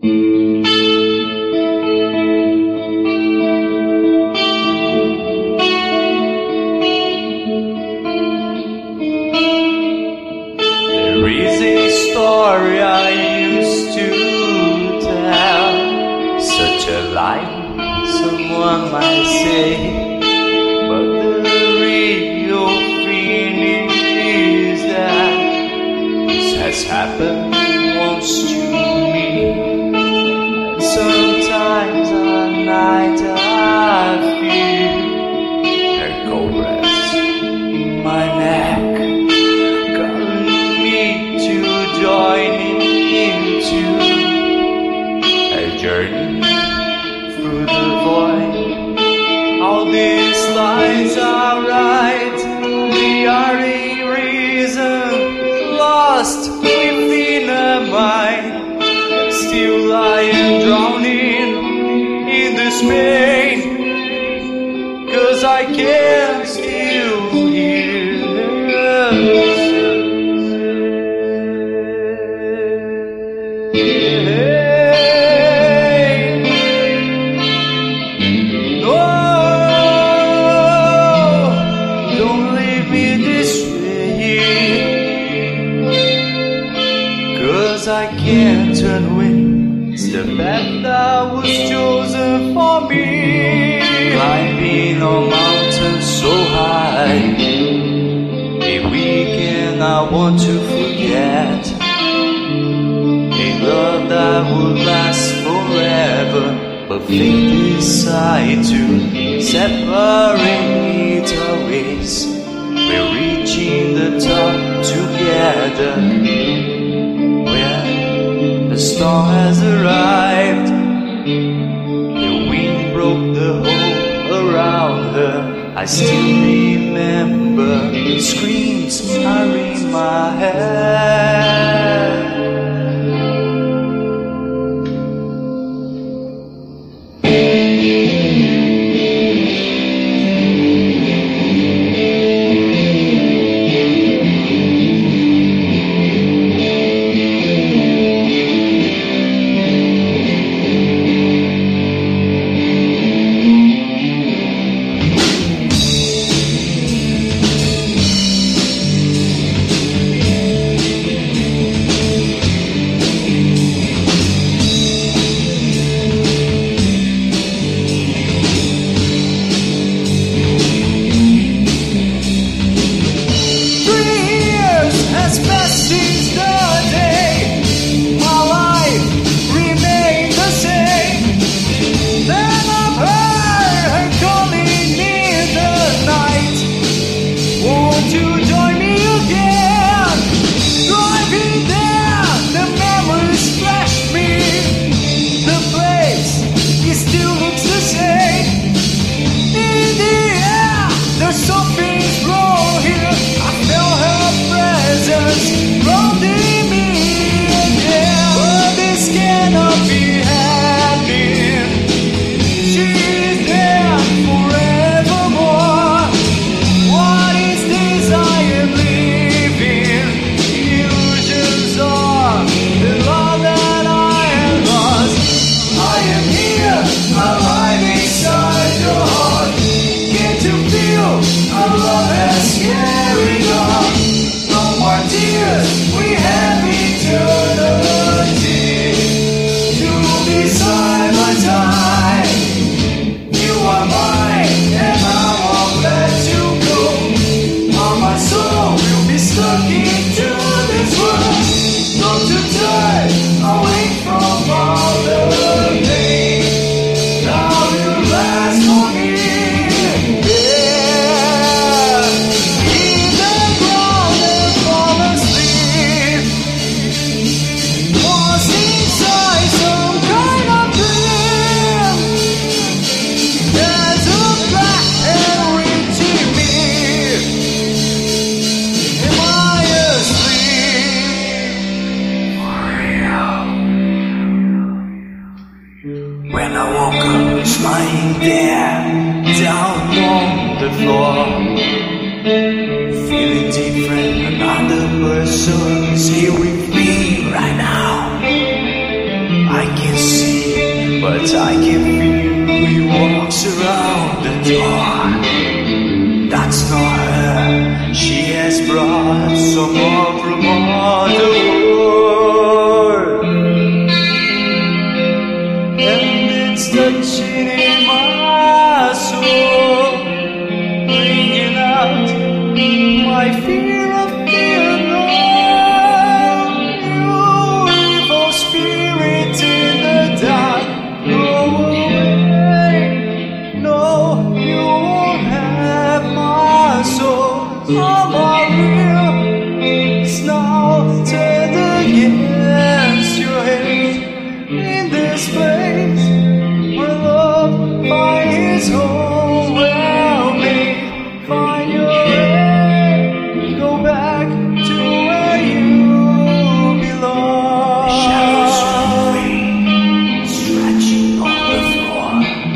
There is a story I used to tell, such a lie someone might say, but the real feeling is that this has happened once to me. And sometimes at night I feel her cobras in my neck, calling me to join into a journey through the void. All these lies are right, they are a reason lost within a mind. And still I am drowning in this pain, 'cause I can still hear I can't turn away. It's the path that was chosen for me. Climbing on mountains so high, a weekend I want to forget. A love that would last forever, but fate decide to separate our ways. We're reaching the top together. The storm has arrived. The wind broke the hole around her. I still remember the screams are in my head. lying there down on the floor, feeling different. Another person is here with me right now. I can see, but I can feel he walks around the door. That's not her, she has brought someone from other world, and it's touching in my soul, bringing out my fear of the unknown. You evil spirit in the dark, go away. No, you won't have my soul. I'm all real. It's now turned against your hate. In this place where love finds its home, well, me, find your way. Go back to where you belong. Shadows moving, stretching on the floor.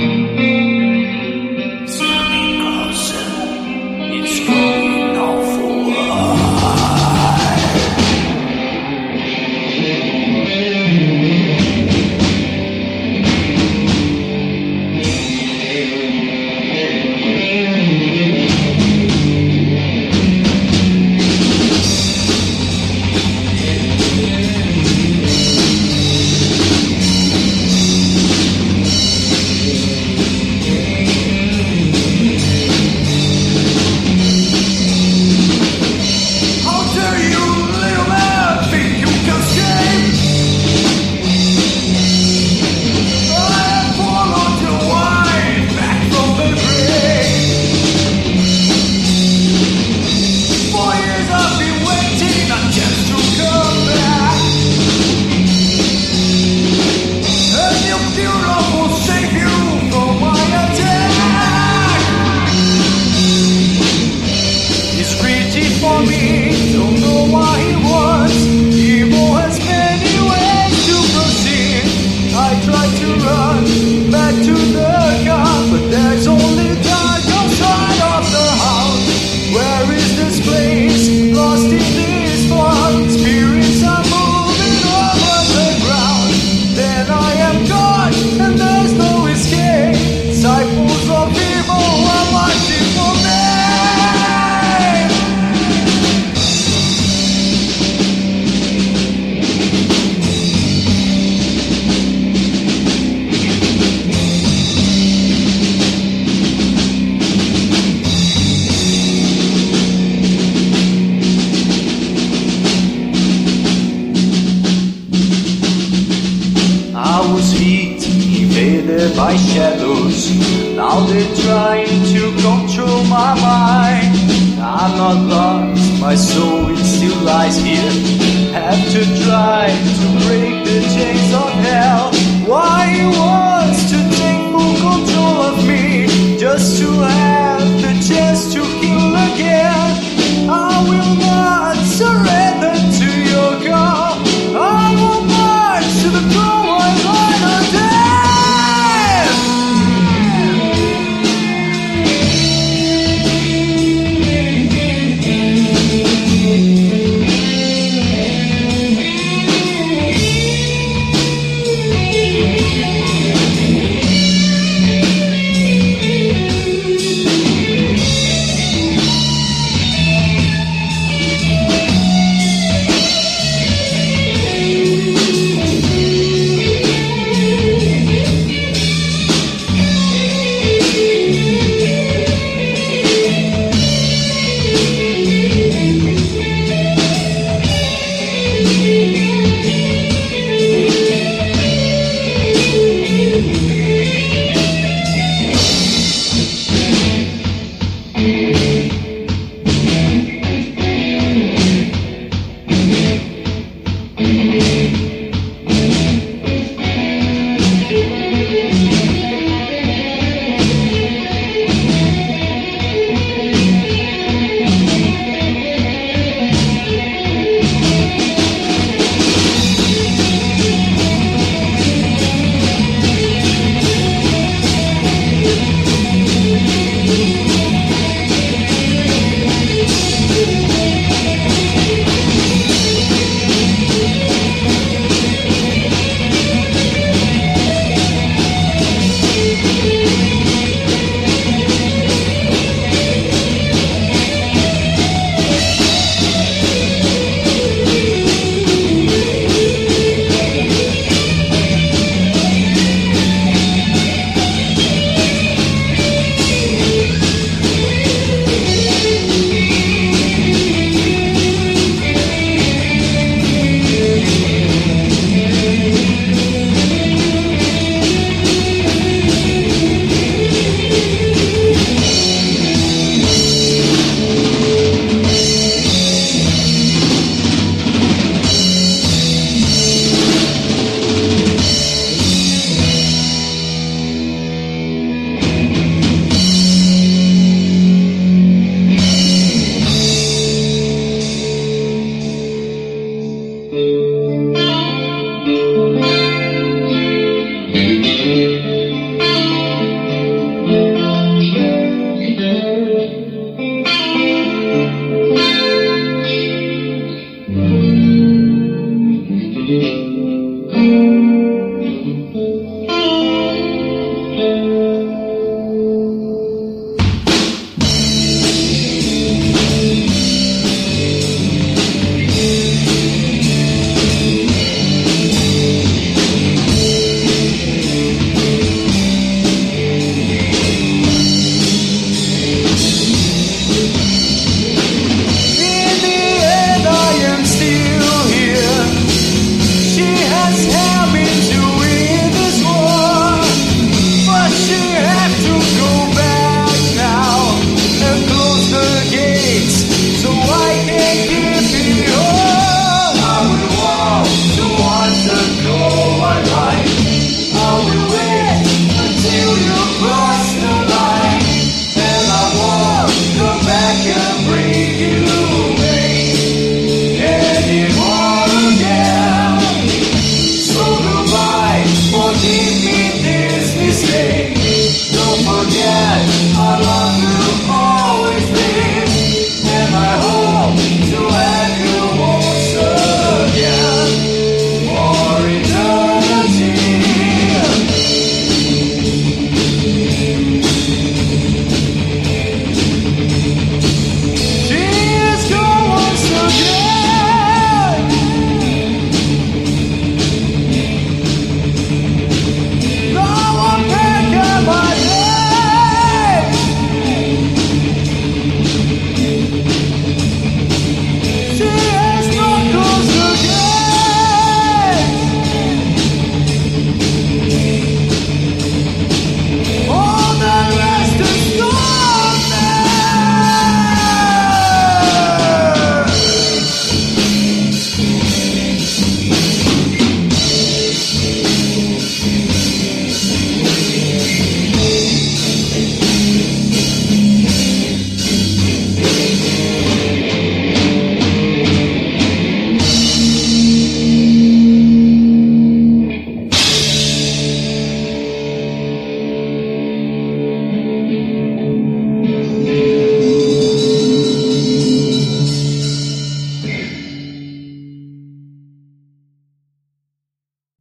It's coming closer. It's going on for a while. How dare you, little man, think you can escape? I have followed your wife back from the grave. 4 years I've been waiting a chance to come back, and your pure love will save you from my attack. He's reaching for me, don't know what he wants. Evil has many ways to proceed. I try to run back to the car, but there's only dark outside of the house. Where is this place? Lost in this fog. Spirits are moving over the ground. Then I am gone, and there's no escape. Disciples of evil are watching for me. I was hit, invaded by shadows. Now they're trying to control my mind. I'm not lost, my soul it still lies here. Have to try to break the chains of